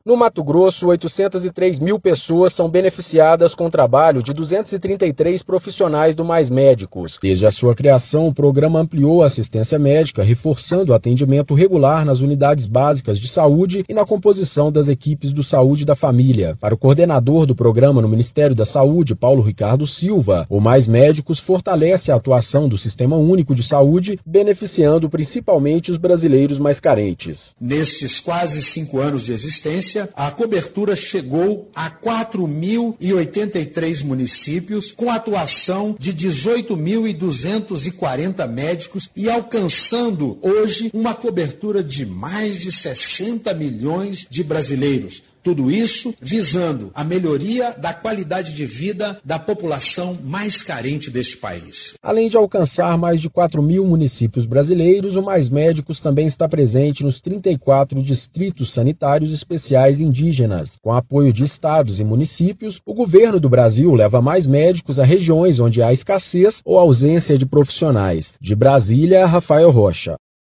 No Mato Grosso, 803 mil pessoas são beneficiadas com o trabalho de 233 profissionais do Mais Médicos. Desde a sua criação, o programa ampliou a assistência médica, reforçando o atendimento regular nas unidades básicas de saúde e na composição das equipes do Saúde da Família. Para o coordenador do programa no Ministério da Saúde, Paulo Ricardo Silva, o Mais Médicos fortalece a atuação do Sistema Único de Saúde, beneficiando principalmente os brasileiros mais carentes. Nestes quase 5 anos de existência, a cobertura chegou a 4.083 municípios, com atuação de 18.240 médicos e alcançando hoje uma cobertura de mais de 60 milhões de brasileiros. Tudo isso visando a melhoria da qualidade de vida da população mais carente deste país. Além de alcançar mais de 4 mil municípios brasileiros, o Mais Médicos também está presente nos 34 distritos sanitários especiais indígenas. Com apoio de estados e municípios, o governo do Brasil leva mais médicos a regiões onde há escassez ou ausência de profissionais. De Brasília, Rafael Rocha.